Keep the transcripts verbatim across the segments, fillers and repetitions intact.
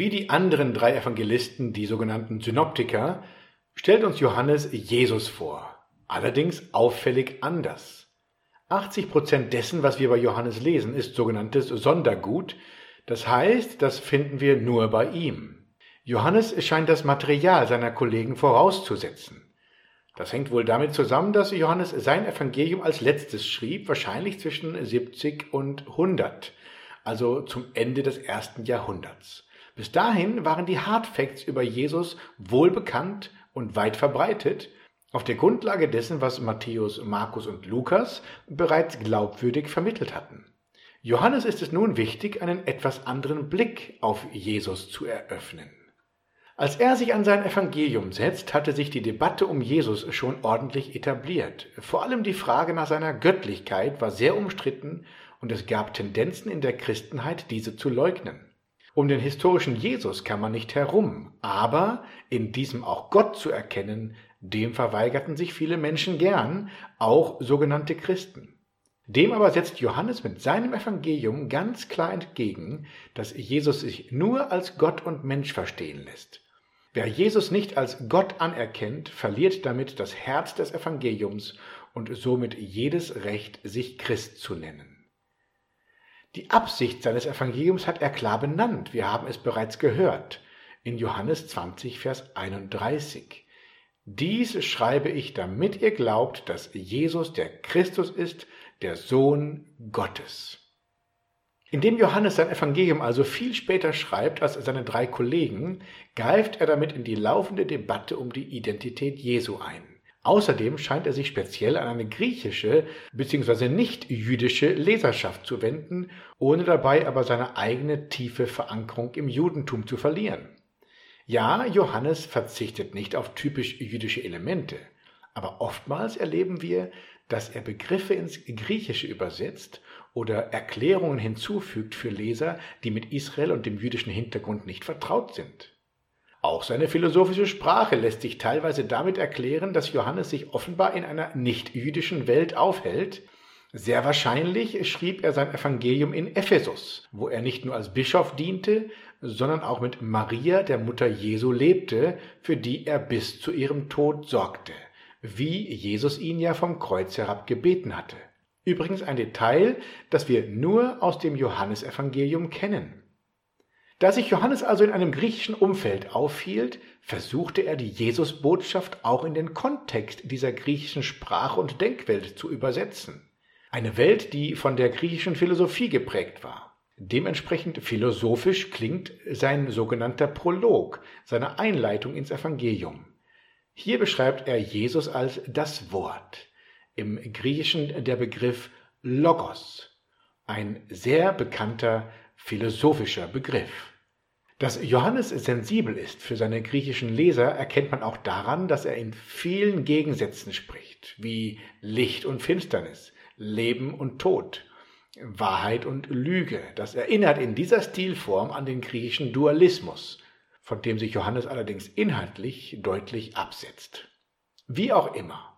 Wie die anderen drei Evangelisten, die sogenannten Synoptiker, stellt uns Johannes Jesus vor, allerdings auffällig anders. achtzig Prozent dessen, was wir bei Johannes lesen, ist sogenanntes Sondergut, das heißt, das finden wir nur bei ihm. Johannes scheint das Material seiner Kollegen vorauszusetzen. Das hängt wohl damit zusammen, dass Johannes sein Evangelium als letztes schrieb, wahrscheinlich zwischen siebzig und hundert, also zum Ende des ersten Jahrhunderts. Bis dahin waren die Hardfacts über Jesus wohlbekannt und weit verbreitet, auf der Grundlage dessen, was Matthäus, Markus und Lukas bereits glaubwürdig vermittelt hatten. Johannes ist es nun wichtig, einen etwas anderen Blick auf Jesus zu eröffnen. Als er sich an sein Evangelium setzt, hatte sich die Debatte um Jesus schon ordentlich etabliert. Vor allem die Frage nach seiner Göttlichkeit war sehr umstritten und es gab Tendenzen in der Christenheit, diese zu leugnen. Um den historischen Jesus kam man nicht herum, aber in diesem auch Gott zu erkennen, dem verweigerten sich viele Menschen gern, auch sogenannte Christen. Dem aber setzt Johannes mit seinem Evangelium ganz klar entgegen, dass Jesus sich nur als Gott und Mensch verstehen lässt. Wer Jesus nicht als Gott anerkennt, verliert damit das Herz des Evangeliums und somit jedes Recht, sich Christ zu nennen. Die Absicht seines Evangeliums hat er klar benannt, wir haben es bereits gehört, in Johannes zwanzig, Vers einunddreißig. Dies schreibe ich, damit ihr glaubt, dass Jesus der Christus ist, der Sohn Gottes. Indem Johannes sein Evangelium also viel später schreibt als seine drei Kollegen, greift er damit in die laufende Debatte um die Identität Jesu ein. Außerdem scheint er sich speziell an eine griechische bzw. nicht-jüdische Leserschaft zu wenden, ohne dabei aber seine eigene tiefe Verankerung im Judentum zu verlieren. Ja, Johannes verzichtet nicht auf typisch jüdische Elemente, aber oftmals erleben wir, dass er Begriffe ins Griechische übersetzt oder Erklärungen hinzufügt für Leser, die mit Israel und dem jüdischen Hintergrund nicht vertraut sind. Auch seine philosophische Sprache lässt sich teilweise damit erklären, dass Johannes sich offenbar in einer nicht-jüdischen Welt aufhält. Sehr wahrscheinlich schrieb er sein Evangelium in Ephesus, wo er nicht nur als Bischof diente, sondern auch mit Maria, der Mutter Jesu, lebte, für die er bis zu ihrem Tod sorgte, wie Jesus ihn ja vom Kreuz herab gebeten hatte. Übrigens ein Detail, das wir nur aus dem Johannesevangelium kennen. Da sich Johannes also in einem griechischen Umfeld aufhielt, versuchte er die Jesusbotschaft auch in den Kontext dieser griechischen Sprache und Denkwelt zu übersetzen. Eine Welt, die von der griechischen Philosophie geprägt war. Dementsprechend philosophisch klingt sein sogenannter Prolog, seine Einleitung ins Evangelium. Hier beschreibt er Jesus als das Wort. Im Griechischen der Begriff Logos, ein sehr bekannter philosophischer Begriff. Dass Johannes sensibel ist für seine griechischen Leser, erkennt man auch daran, dass er in vielen Gegensätzen spricht, wie Licht und Finsternis, Leben und Tod, Wahrheit und Lüge. Das erinnert in dieser Stilform an den griechischen Dualismus, von dem sich Johannes allerdings inhaltlich deutlich absetzt. Wie auch immer,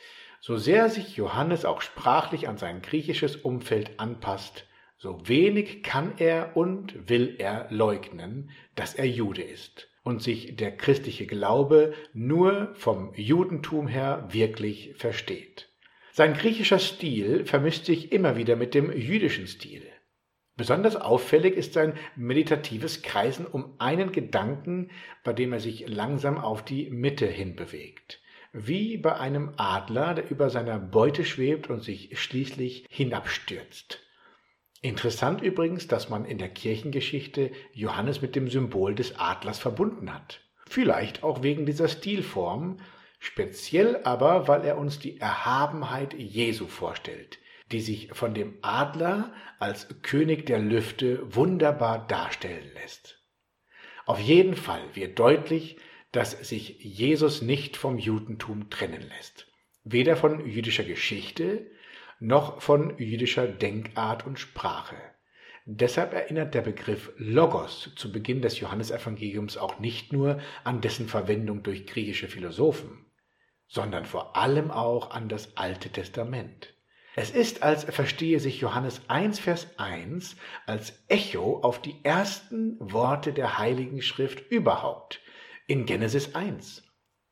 so sehr sich Johannes auch sprachlich an sein griechisches Umfeld anpasst, so wenig kann er und will er leugnen, dass er Jude ist und sich der christliche Glaube nur vom Judentum her wirklich versteht. Sein griechischer Stil vermischt sich immer wieder mit dem jüdischen Stil. Besonders auffällig ist sein meditatives Kreisen um einen Gedanken, bei dem er sich langsam auf die Mitte hinbewegt, wie bei einem Adler, der über seiner Beute schwebt und sich schließlich hinabstürzt. Interessant übrigens, dass man in der Kirchengeschichte Johannes mit dem Symbol des Adlers verbunden hat. Vielleicht auch wegen dieser Stilform, speziell aber, weil er uns die Erhabenheit Jesu vorstellt, die sich von dem Adler als König der Lüfte wunderbar darstellen lässt. Auf jeden Fall wird deutlich, dass sich Jesus nicht vom Judentum trennen lässt. Weder von jüdischer Geschichte, noch von jüdischer Denkart und Sprache. Deshalb erinnert der Begriff Logos zu Beginn des Johannesevangeliums auch nicht nur an dessen Verwendung durch griechische Philosophen, sondern vor allem auch an das Alte Testament. Es ist, als verstehe sich Johannes eins, Vers eins als Echo auf die ersten Worte der Heiligen Schrift überhaupt in Genesis eins.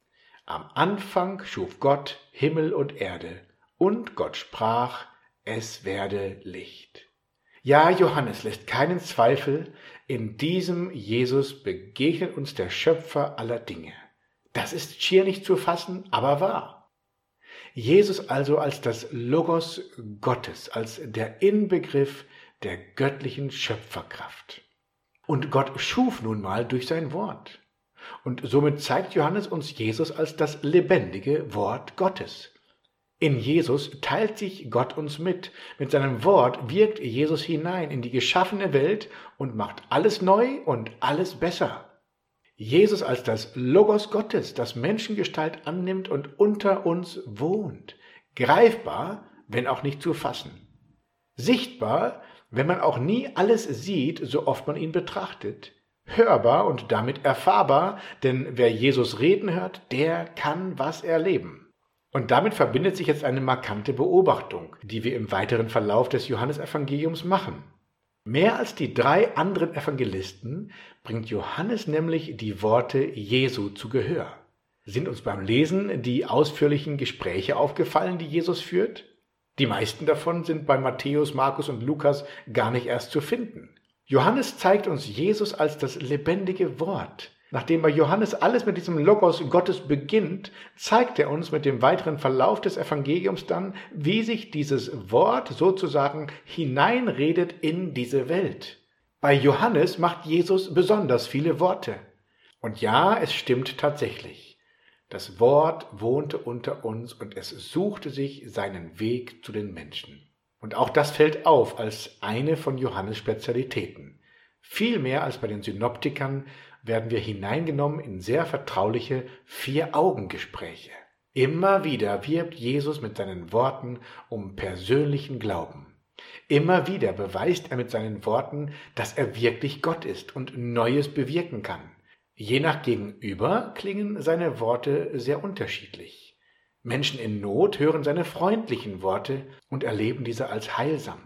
Am Anfang schuf Gott Himmel und Erde, und Gott sprach, es werde Licht. Ja, Johannes lässt keinen Zweifel, in diesem Jesus begegnet uns der Schöpfer aller Dinge. Das ist schier nicht zu fassen, aber wahr. Jesus also als das Logos Gottes, als der Inbegriff der göttlichen Schöpferkraft. Und Gott schuf nun mal durch sein Wort. Und somit zeigt Johannes uns Jesus als das lebendige Wort Gottes. In Jesus teilt sich Gott uns mit. Mit seinem Wort wirkt Jesus hinein in die geschaffene Welt und macht alles neu und alles besser. Jesus als das Logos Gottes, das Menschengestalt annimmt und unter uns wohnt. Greifbar, wenn auch nicht zu fassen. Sichtbar, wenn man auch nie alles sieht, so oft man ihn betrachtet. Hörbar und damit erfahrbar, denn wer Jesus reden hört, der kann was erleben. Und damit verbindet sich jetzt eine markante Beobachtung, die wir im weiteren Verlauf des Johannesevangeliums machen. Mehr als die drei anderen Evangelisten bringt Johannes nämlich die Worte Jesu zu Gehör. Sind uns beim Lesen die ausführlichen Gespräche aufgefallen, die Jesus führt? Die meisten davon sind bei Matthäus, Markus und Lukas gar nicht erst zu finden. Johannes zeigt uns Jesus als das lebendige Wort. Nachdem bei Johannes alles mit diesem Logos Gottes beginnt, zeigt er uns mit dem weiteren Verlauf des Evangeliums dann, wie sich dieses Wort sozusagen hineinredet in diese Welt. Bei Johannes macht Jesus besonders viele Worte. Und ja, es stimmt tatsächlich. Das Wort wohnte unter uns und es suchte sich seinen Weg zu den Menschen. Und auch das fällt auf als eine von Johannes Spezialitäten. Viel mehr als bei den Synoptikern werden wir hineingenommen in sehr vertrauliche Vier-Augen-Gespräche. Immer wieder wirbt Jesus mit seinen Worten um persönlichen Glauben. Immer wieder beweist er mit seinen Worten, dass er wirklich Gott ist und Neues bewirken kann. Je nach Gegenüber klingen seine Worte sehr unterschiedlich. Menschen in Not hören seine freundlichen Worte und erleben diese als heilsam.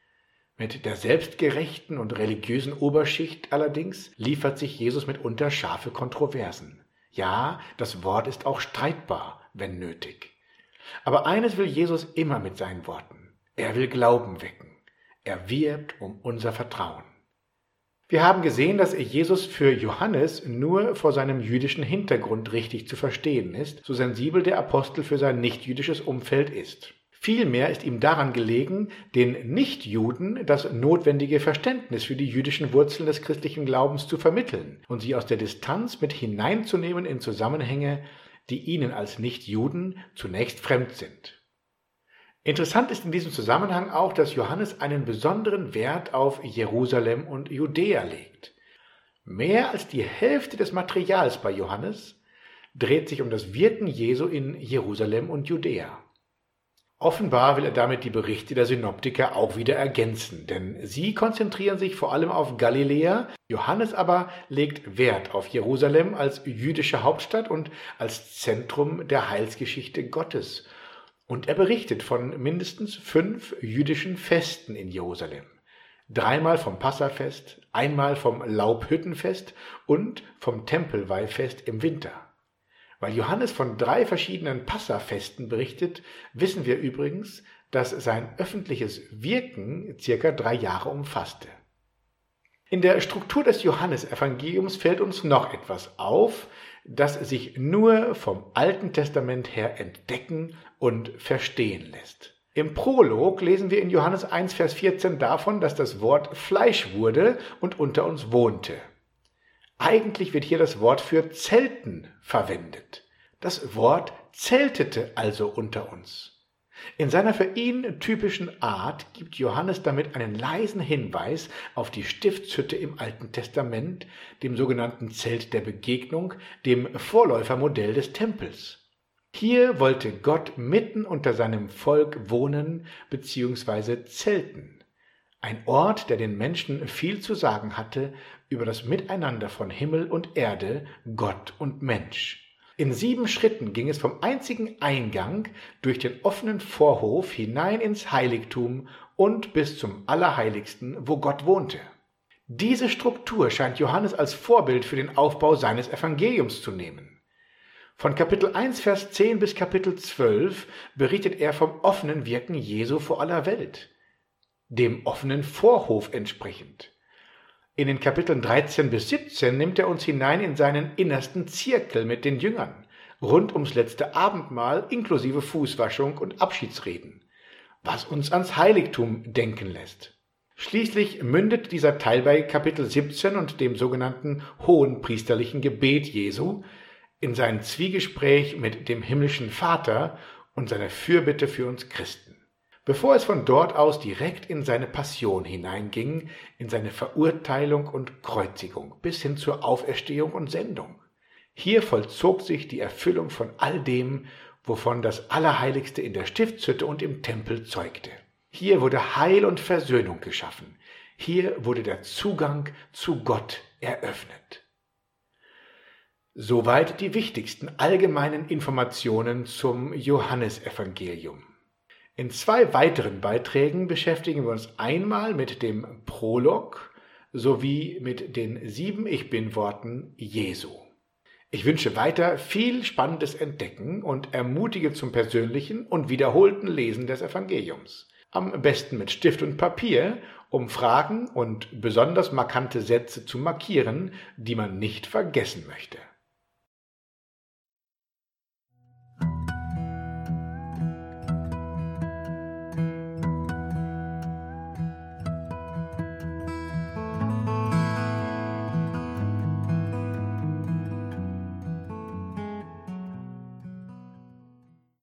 Mit der selbstgerechten und religiösen Oberschicht allerdings liefert sich Jesus mitunter scharfe Kontroversen. Ja, das Wort ist auch streitbar, wenn nötig. Aber eines will Jesus immer mit seinen Worten. Er will Glauben wecken. Er wirbt um unser Vertrauen. Wir haben gesehen, dass Jesus für Johannes nur vor seinem jüdischen Hintergrund richtig zu verstehen ist, so sensibel der Apostel für sein nichtjüdisches Umfeld ist. Vielmehr ist ihm daran gelegen, den Nichtjuden das notwendige Verständnis für die jüdischen Wurzeln des christlichen Glaubens zu vermitteln und sie aus der Distanz mit hineinzunehmen in Zusammenhänge, die ihnen als Nichtjuden zunächst fremd sind. Interessant ist in diesem Zusammenhang auch, dass Johannes einen besonderen Wert auf Jerusalem und Judäa legt. Mehr als die Hälfte des Materials bei Johannes dreht sich um das Wirken Jesu in Jerusalem und Judäa. Offenbar will er damit die Berichte der Synoptiker auch wieder ergänzen, denn sie konzentrieren sich vor allem auf Galiläa, Johannes aber legt Wert auf Jerusalem als jüdische Hauptstadt und als Zentrum der Heilsgeschichte Gottes. Und er berichtet von mindestens fünf jüdischen Festen in Jerusalem. Dreimal vom Passafest, einmal vom Laubhüttenfest und vom Tempelweihfest im Winter. Weil Johannes von drei verschiedenen Passafesten berichtet, wissen wir übrigens, dass sein öffentliches Wirken circa drei Jahre umfasste. In der Struktur des Johannesevangeliums fällt uns noch etwas auf, das sich nur vom Alten Testament her entdecken und verstehen lässt. Im Prolog lesen wir in Johannes eins, Vers vierzehn davon, dass das Wort Fleisch wurde und unter uns wohnte. Eigentlich wird hier das Wort für Zelten verwendet. Das Wort zeltete also unter uns. In seiner für ihn typischen Art gibt Johannes damit einen leisen Hinweis auf die Stiftshütte im Alten Testament, dem sogenannten Zelt der Begegnung, dem Vorläufermodell des Tempels. Hier wollte Gott mitten unter seinem Volk wohnen bzw. zelten. Ein Ort, der den Menschen viel zu sagen hatte über das Miteinander von Himmel und Erde, Gott und Mensch. In sieben Schritten ging es vom einzigen Eingang durch den offenen Vorhof hinein ins Heiligtum und bis zum Allerheiligsten, wo Gott wohnte. Diese Struktur scheint Johannes als Vorbild für den Aufbau seines Evangeliums zu nehmen. Von Kapitel eins, Vers zehn bis Kapitel zwölf berichtet er vom offenen Wirken Jesu vor aller Welt, dem offenen Vorhof entsprechend. In den Kapiteln dreizehn bis siebzehn nimmt er uns hinein in seinen innersten Zirkel mit den Jüngern, rund ums letzte Abendmahl inklusive Fußwaschung und Abschiedsreden, was uns ans Heiligtum denken lässt. Schließlich mündet dieser Teil bei Kapitel siebzehn und dem sogenannten hohenpriesterlichen Gebet Jesu in sein Zwiegespräch mit dem himmlischen Vater und seine Fürbitte für uns Christen, bevor es von dort aus direkt in seine Passion hineinging, in seine Verurteilung und Kreuzigung bis hin zur Auferstehung und Sendung. Hier vollzog sich die Erfüllung von all dem, wovon das Allerheiligste in der Stiftshütte und im Tempel zeugte. Hier wurde Heil und Versöhnung geschaffen. Hier wurde der Zugang zu Gott eröffnet. Soweit die wichtigsten allgemeinen Informationen zum Johannesevangelium. In zwei weiteren Beiträgen beschäftigen wir uns einmal mit dem Prolog sowie mit den sieben Ich-Bin-Worten Jesu. Ich wünsche weiter viel spannendes Entdecken und ermutige zum persönlichen und wiederholten Lesen des Evangeliums. Am besten mit Stift und Papier, um Fragen und besonders markante Sätze zu markieren, die man nicht vergessen möchte.